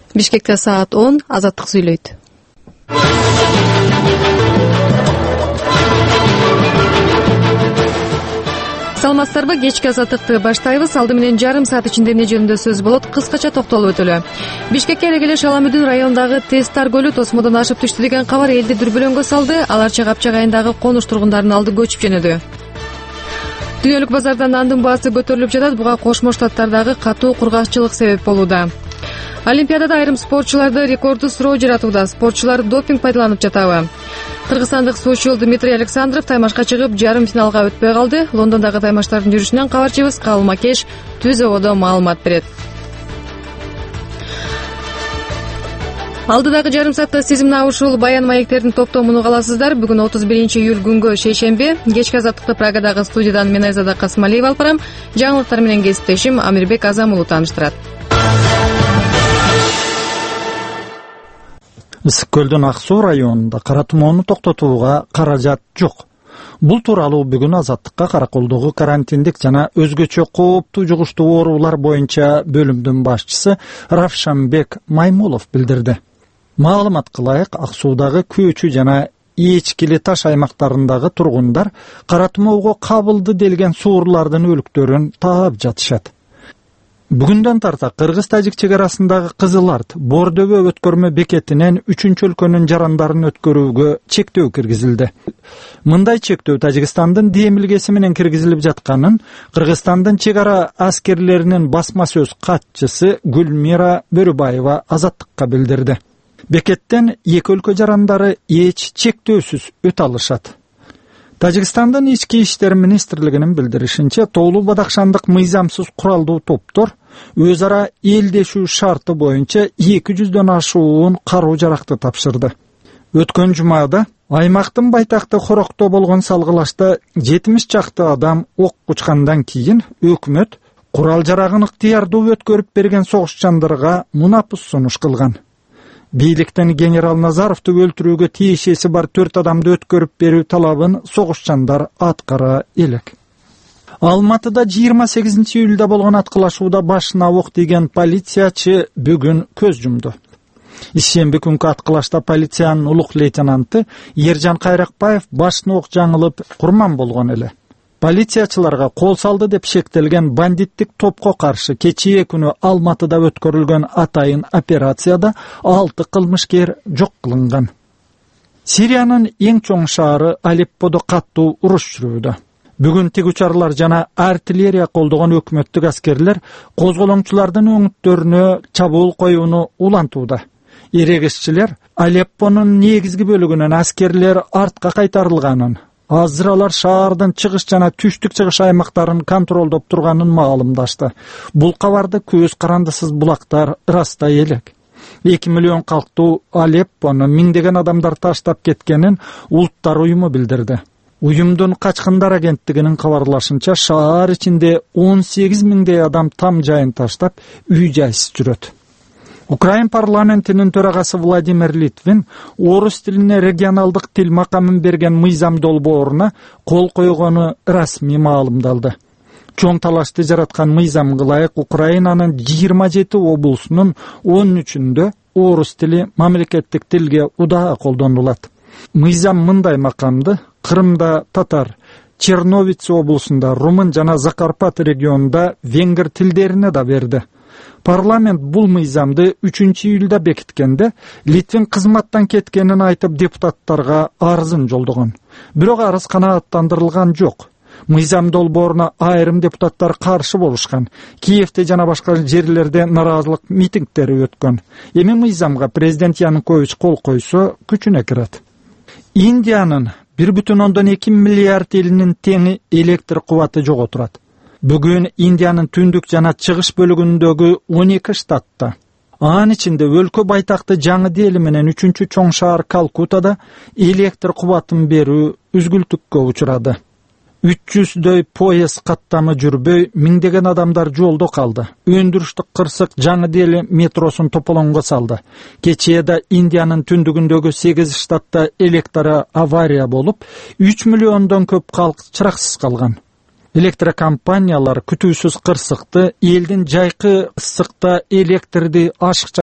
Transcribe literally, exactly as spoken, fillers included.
Бишкекте саат он. Азаттык сүйлөйт. Саламатсыздарбы? Кечки азаттыкты баштайбыз. Алды менен жарым саат ичинде эмне жөнүндө сөз болот? Кыскача токтолуп өтөлү. Бишкекке эле Шаламүдүн районундагы Тестар көлү тосмодон ашып түштү деген кабар элди дүрбөлөңгө салды. Аларча Капчак айындагы конуш тургундардын алды көчүп жөнөдү. Дүйнөлүк базарда нандын баасы көтөрүлүп жатат. Буга Кошмо Штаттардагы катуу кургакчылык себеп болууда. Олимпиадада айрым спортчуларды рекордду суроо жаратууда. Спортчулар допинг пайдаланып жатабы? Кыргызстандык суучу Дмитрий Александров таймашка чыгып, жарым финалга өтпөй калды. Лондондогу таймаштардын жүрүшүнөн кабарчыбыз Кабыл Макеш түз ободо маалымат берет. Алдыдагы жарым саатта сиз мына ушул баян маектердин топтомун угаласыздар. Бүгүн отуз биринчи июль күнгө шейшемби. Кечки азаттыкты Прагадагы студиядан мен Айзада Касымалиева алып барам. Жаңылыктар менен кесиптешим Амирбек Азам уулу тааныштырат. Ысык көлдүн Ак Суу районунда кара тумоону токтотууга каражат жок. Бул тууралуу бүгүн Азаттыкка Караколдогу карантиндик жана өзгөчө кооптуу жугуштуу оорулар боюнча бөлүмдүн башчысы Равшанбек Маймулов билдирди. Маалымат кылайык, Ак Суудагы Көчү жана Эчкили таш аймактарындагы тургундар кара тумоого кабылды делген суурлардын өлүктөрүн таап жатышат. Бүгүндөн тарта Кыргыз-Тажик чек арасындагы Кызыл Арт Бордөбө өткөрмө бекетинен үчүнчү өлкөнүн жарандарын өткөрүүгө чектөө киргизилди. Мындай чектөө Тажикстандын демилгеси менен киргизилип жатканын Кыргызстандын чек ара аскерлеринин басма сөз катчысы Гүлмира Бөрүбаева Азаттыкка билдирди. Бекеттен эки өлкө жарандары эч чектөөсүз өтө алышат. Тажикстандын ички иштер министрлигинин билдиришинче, тоолуу бадакшандык мыйзамсыз куралдуу топтор өз ара элдешүү шарты боюнча эки жүздөн ашуун каруу жаракты тапшырды. Өткөн жумада аймактын байтакты Хорокто болгон салгылашта жетимиш чакты адам ок учкандан кийин өкмөт курал жарагын ыктыярдуу өткөрүп берген согушчандарга мунапыс сунуш кылган. Бийликтен генерал Назаровду өлтүрүүгө тиешеси бар төрт адамды өткөрүп берүү талабын согушчандар аткара элек. Алматыда жыйырма сегизинчи июлда болгон аткылашууда башына ок тийген полициячы бүгүн көз жумду. Ишемби күнкү аткылашта полициянын улук лейтенанты Ержан Кайракбаев башына ок жаңылып курман болгон эле. Полициячыларга кол салды деп шектелген бандиттик топко каршы кечээ күнү Алматыда өткөрүлгөн атайын операцияда алты кылмышкер жок кылынган. Сириянын эң чоң шаары Алепподо каттуу уруш жүрүүдө. Бүгүн тигучарлар жана артиллерия колдогон өкмөттүк аскерлер козголоңчулардын өңүттөрүнө чабуул коюуну улантууда. Эрегисчилер Алеппонун негизги бөлүгүнөн аскерлер артка кайтарылганын, азыр алар шаардын чыгыш жана түштүк чыгыш аймактарын контролдоп турганын маалымдашты. Бул кабарды көз карандысыз булактар ырастай элек. эки миллион калктуу Алеппону миңдеген адамдар таштап кеткенин Улуттар уюму билдирди. Уюмдун качкындар агенттигинин кабарлашынча, шаар ичинде он сегиз миңдей адам там жайын таштап, үй жайсыз жүрөт. Украин парламентинин төрагасы Владимир Литвин орус тилине регионалдык тил макамын берген мыйзам долбооруна кол койгону расмий маалымдалды. Чоң талашты жараткан мыйзамга ылайык Украинанын жыйырма жети облусунун он үчүндө орус тили мамлекеттик тилге удаа колдонулат. Мыйзам мындай макамды Кырымда татар, Черновиц облусунда румын жана Закарпат регионунда венгер тилдерине да берди. Парламент бул мыйзамды үчүнчү июлда бекиткенде Литвин кызматтан кеткенин айтып депутаттарга арызын жолдогон. Бирок арыз канааттандырылган жок. Мыйзам долбооруна айрым депутаттар каршы болушкан. Киевде жана башка жерлерде нараазылык митингдери өткөн. Эми мыйзамга президент Янукович кол койсо күчүнө кирет. Индиянын бир бүтүн ондон эки миллиард элинин теңи электр кубаты жок турат. Бүгүн Индиянын түндүк жана чыгыш бөлүгүндөгү он эки штатта, анын ичинде өлкө байтакты Жаңы Дели менен үчүнчү чоң шаар Калкутада электр кубатын берүү үзгүлтүккө учурады. үч жүздөй поезд каттамы жүрбөй, миңдеген адамдар жолдо калды. Өндүрүштүк кырсык Жаңы Дели метросун тополоңго салды. Кечээда Индиянын түндүгүндөгү сегиз штатта электр авария болуп, үч миллиондон көп калк чыраксыз калган. Электрокомпаниялар күтүүсүз кырсыкты, элдин жайкы ысыкта электрди ашыкча